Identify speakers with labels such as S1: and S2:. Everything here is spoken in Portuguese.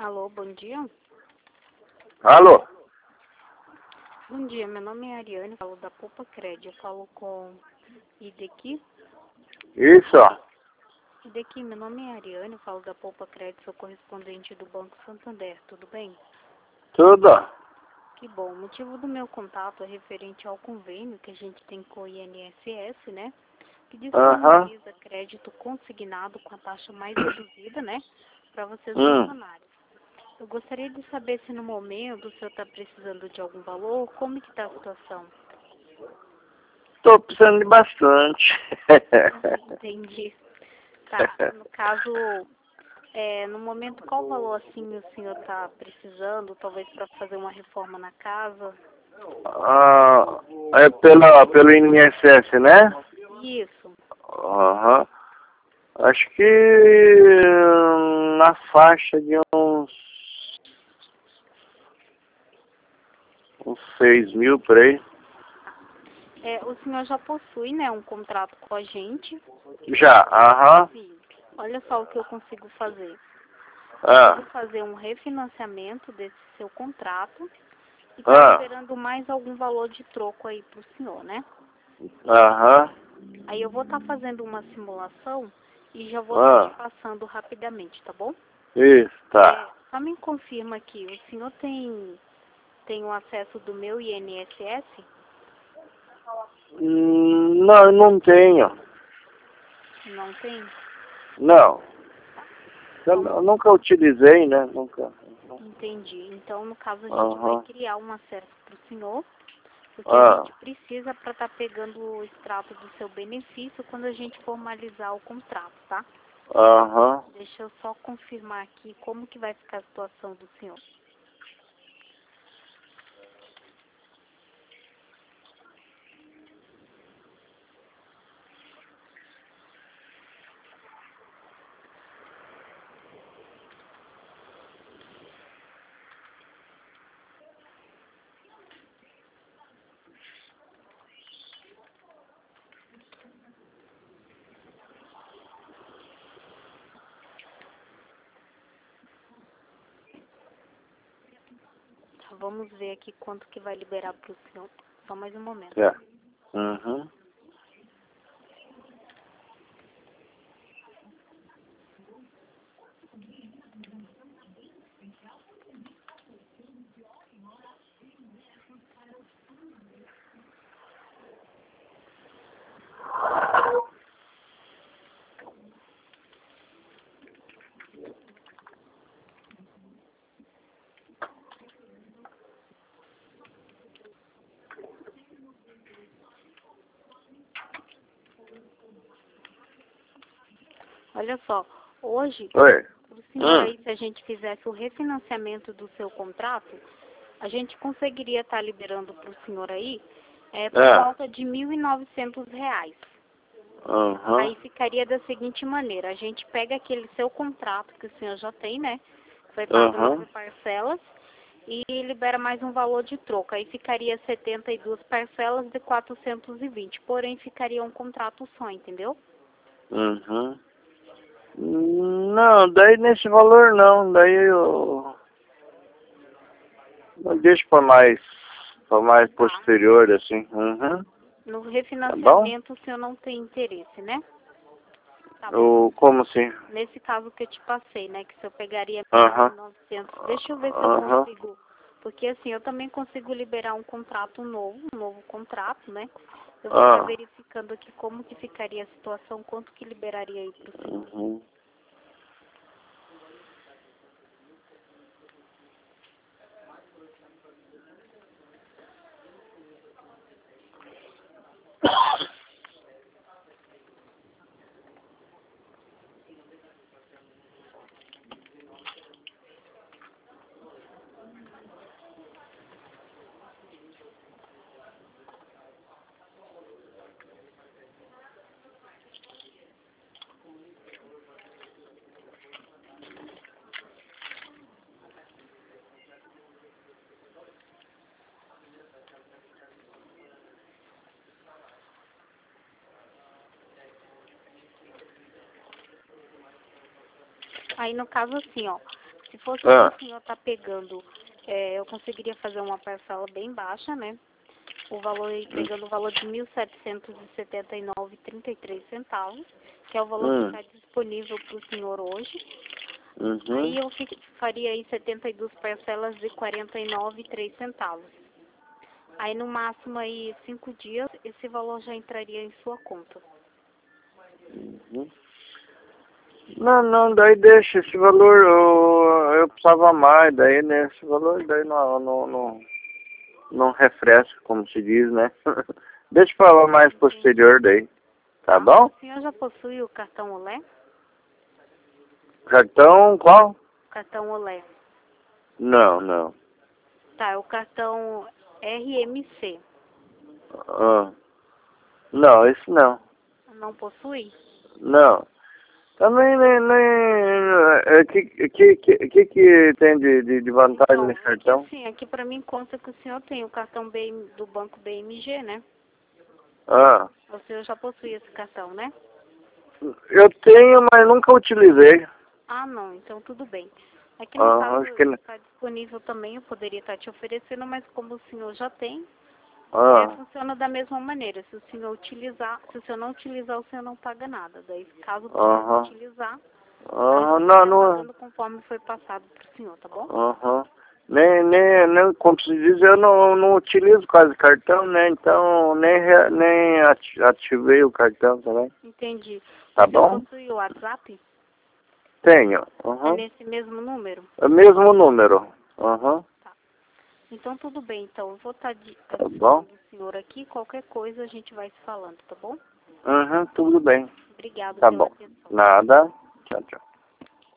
S1: Alô, bom dia.
S2: Alô?
S1: Bom dia, meu nome é Ariane, falo da Poupa Cred. Eu falo com Ideki.
S2: Isso?
S1: Ideki, meu nome é Ariane, eu falo da Poupa Cred, sou correspondente do Banco Santander, tudo bem?
S2: Tudo?
S1: Que bom. O motivo do meu contato é referente ao convênio que a gente tem com o INSS, né? Que
S2: Aham.
S1: disponibiliza crédito consignado com a taxa mais reduzida, né? Para vocês
S2: Hum.
S1: funcionários. Eu gostaria de saber se no momento o senhor está precisando de algum valor, como que está a situação?
S2: Tô precisando de bastante.
S1: Entendi. Tá, no caso, no momento, qual valor assim o senhor está precisando, talvez para fazer uma reforma na casa?
S2: Ah, é pelo INSS, né?
S1: Isso.
S2: Aham. Acho que na faixa de uns 6.000 por aí.
S1: O senhor já possui, né, um contrato com a gente?
S2: Já, aham.
S1: Sim. Olha só o que eu consigo fazer.
S2: Ah,
S1: Consigo fazer um refinanciamento desse seu contrato e tá
S2: ah,
S1: liberando mais algum valor de troco aí pro senhor, né?
S2: aham,
S1: Aí eu vou estar fazendo uma simulação e já vou estar te
S2: ah.
S1: passando rapidamente, tá bom?
S2: Isso, tá.
S1: Só me confirma aqui, o senhor tem o acesso do meu INSS?
S2: Não, não tenho.
S1: Não tem?
S2: Não.
S1: Vamos,
S2: Eu nunca utilizei, né? Nunca.
S1: entendi. Então, no caso, a gente vai
S2: Aham.
S1: criar um acesso para o senhor, porque a
S2: Ah,
S1: gente precisa para estar pegando o extrato do seu benefício quando a gente formalizar o contrato, tá?
S2: aham.
S1: Deixa eu só confirmar aqui como que vai ficar a situação do senhor. Tá, vamos ver aqui quanto que vai liberar para o senhor. Só mais um momento.
S2: É. Uhum.
S1: Olha só, hoje,
S2: Oi.
S1: o senhor aí, se a gente fizesse o refinanciamento do seu contrato, a gente conseguiria estar liberando para o senhor aí por
S2: É.
S1: volta de R$ 1.900.
S2: Uhum.
S1: Aí ficaria da seguinte maneira, a gente pega aquele seu contrato que o senhor já tem, né? Foi pago 9
S2: Uhum.
S1: parcelas e libera mais um valor de troco. Aí ficaria 72 parcelas de 420, porém ficaria um contrato só, entendeu?
S2: Uhum. Não, daí nesse valor não. Daí eu deixo para mais
S1: Tá.
S2: posterior, assim. Uhum.
S1: No
S2: Tá bom?
S1: refinanciamento o senhor não tem interesse, né? Tá bom.
S2: Como assim?
S1: Nesse caso que eu te passei, né? Que se eu pegaria
S2: Aham.
S1: 1.900, deixa eu ver se eu
S2: Aham.
S1: consigo. Porque assim, eu também consigo liberar um contrato novo, um novo contrato, né? Eu vou estar
S2: Ah.
S1: verificando aqui como que ficaria a situação, quanto que liberaria aí pro senhor.
S2: Uhum.
S1: Aí no caso assim, ó, Se fosse o senhor tá pegando, eu conseguiria fazer uma parcela bem baixa, né? O valor, pegando o valor de R$ 1.779,33, que é o valor que está disponível para o senhor hoje. Aí eu faria aí 72 parcelas de R$ 49,03. Aí no máximo aí 5 dias, esse valor já entraria em sua conta.
S2: Não, daí deixa esse valor, eu precisava mais, daí né, esse valor daí não refresca, como se diz, né? Deixa eu falar mais posterior daí, tá bom?
S1: O senhor já possui o cartão Olé?
S2: Cartão qual?
S1: Cartão Olé.
S2: Não.
S1: Tá, é o cartão RMC.
S2: Não, esse não.
S1: Não possui?
S2: Não. Também nem que tem de vantagem
S1: Então,
S2: nesse cartão?
S1: Assim, aqui pra mim consta que o senhor tem o cartão do banco BMG, né? O senhor já possui esse cartão, né?
S2: Eu tenho, mas nunca utilizei.
S1: Ah, não, então tudo bem. Aqui no caso está disponível também, eu poderia estar te oferecendo, mas como o senhor já tem, funciona da mesma maneira. Se o senhor utilizar, se o senhor não utilizar, o senhor não paga nada. Daí, caso você utilizar, pagando conforme foi passado para o senhor, tá bom?
S2: Nem, como se diz, eu não utilizo quase cartão, né? Então, nem ativei o cartão também.
S1: Entendi.
S2: Tá bom?
S1: Você possui o WhatsApp?
S2: Tenho.
S1: É nesse mesmo número?
S2: É o mesmo número.
S1: Tá. Então, tudo bem. Então, eu vou estar
S2: bom?
S1: o senhor aqui. Qualquer coisa, a gente vai se falando, tá bom?
S2: Tudo bem.
S1: Obrigada
S2: Tá
S1: pela
S2: bom.
S1: atenção.
S2: Nada. Tchau.